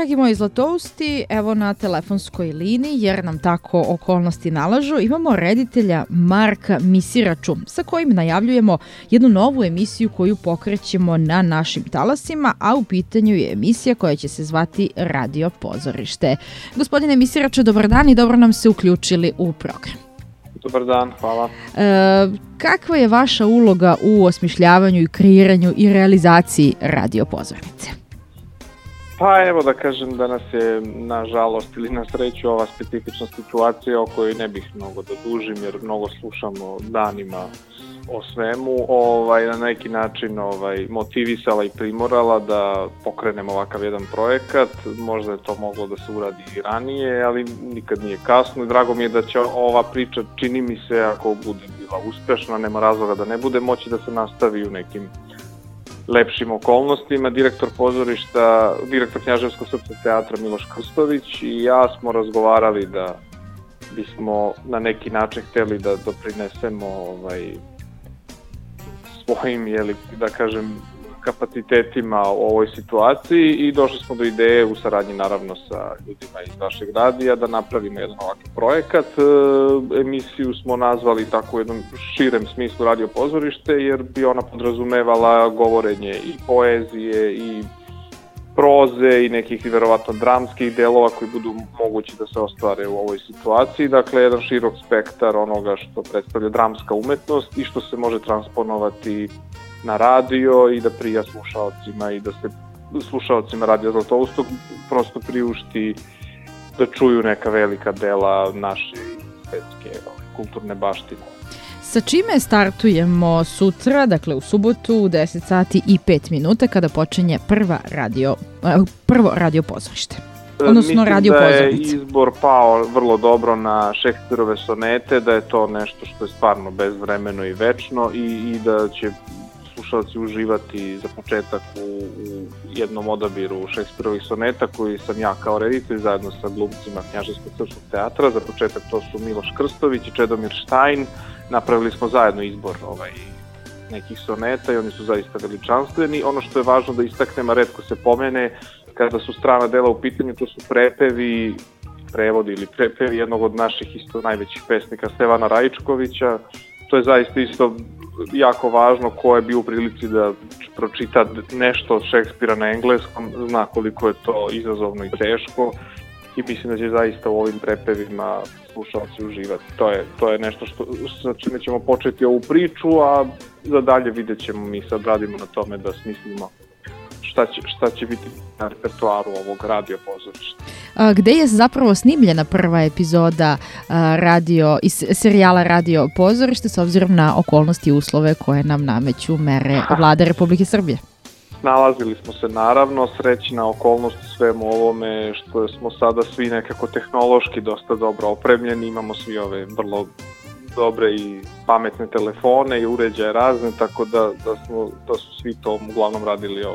Dragi moji zlatousti, evo na telefonskoj liniji, jer nam tako okolnosti nalažu, imamo reditelja Marka Misiraču, sa kojim najavljujemo jednu novu emisiju koju pokrećemo na našim talasima, a u pitanju je emisija koja će se zvati Radio Pozorište. Gospodine Misiraču, dobar dan i dobro nam se uključili u program. Dobar dan, hvala. Kakva je vaša uloga u osmišljavanju i kreiranju i realizaciji Radio Pozornice? Pa evo da kažem da nas je na žalost ili na sreću ova specifična situacija o kojoj ne bih mnogo da dužim jer mnogo slušamo danima o svemu, na neki način motivisala i primorala da pokrenemo ovakav jedan projekat. Možda je to moglo da se uradi i ranije, ali nikad nije kasno i drago mi je da će ova priča, čini mi se, ako bude bila uspešna, nema razloga da ne bude, moći da se nastavi u nekim lepšim okolnostima. Direktor Knjaževskog srpskog teatra Miloš Krstović i ja smo razgovarali da bismo na neki način hteli da doprinesemo svojim, da kažem, kapacitetima u ovoj situaciji i došli smo do ideje u saradnji naravno sa ljudima iz vašeg radija da napravimo jedan ovakav projekat. Emisiju smo nazvali tako u jednom širem smislu Radio Pozorište jer bi ona podrazumevala govorenje i poezije i proze i nekih verovatno dramskih delova koji budu mogući da se ostvare u ovoj situaciji. Dakle, jedan širok spektar onoga što predstavlja dramska umetnost i što se može transponovati na radio i da prija slušaocima i da se slušaocima Radio Zlatoustog prosto priušti da čuju neka velika dela naše svetske kulturne baštine. Sa čime startujemo sutra, dakle u subotu u 10 sati i 5 minuta kada počinje prvo radio pozorište? Odnosno radio pozornice. Mislim da je izbor pao vrlo dobro na Šekspirove sonete, da je to nešto što je stvarno bezvremeno i večno i da će slušalci uživati za početak u jednom odabiru Šekspirovih soneta koji sam ja kao reditelj zajedno sa glumcima Knjaževskog srpskog teatra. Za početak to su Miloš Krstović i Čedomir Štajn. Napravili smo zajedno izbor nekih soneta i oni su zaista veličanstveni. Ono što je važno da istaknem, a retko se pomene, kada su strana dela u pitanju, to su prevodi ili prepevi jednog od naših isto najvećih pesnika Stevana Rajičkovića. To je zaista isto jako važno, ko je bio u prilici da pročita nešto od Šekspira na engleskom, zna koliko je to izazovno i teško i mislim da će zaista u ovim prepevima slušalci uživati. To je nešto sa čime ćemo početi ovu priču, a za dalje vidjet ćemo, mi sad radimo na tome da smislimo šta će biti na repertoaru ovog radio pozorišta. Gde je zapravo snimljena prva epizoda serijala Radio Pozorište s obzirom na okolnosti i uslove koje nam nameću mere Vlade Republike Srbije? Nalazili smo se naravno, srećna okolnost u svemu ovome što smo sada svi nekako tehnološki dosta dobro opremljeni, imamo svi ove vrlo dobre i pametne telefone i uređaje razne, tako da su svi to uglavnom radili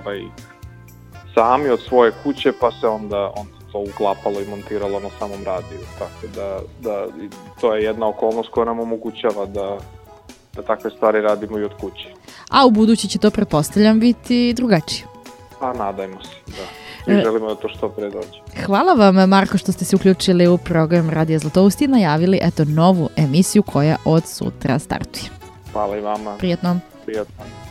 sami od svoje kuće, pa se onda to uklapalo i montiralo na samom radiju, tako da to je jedna okolnost koja nam omogućava da takve stvari radimo i od kuće. A u budući će to, pretpostavljam, biti drugačije? Pa nadajmo se, da. I želimo da to što pre dođe. Hvala vam, Marko, što ste se uključili u program Radio Zlatousti i najavili novu emisiju koja od sutra startuje. Hvala i vama. Prijetno. Prijatno.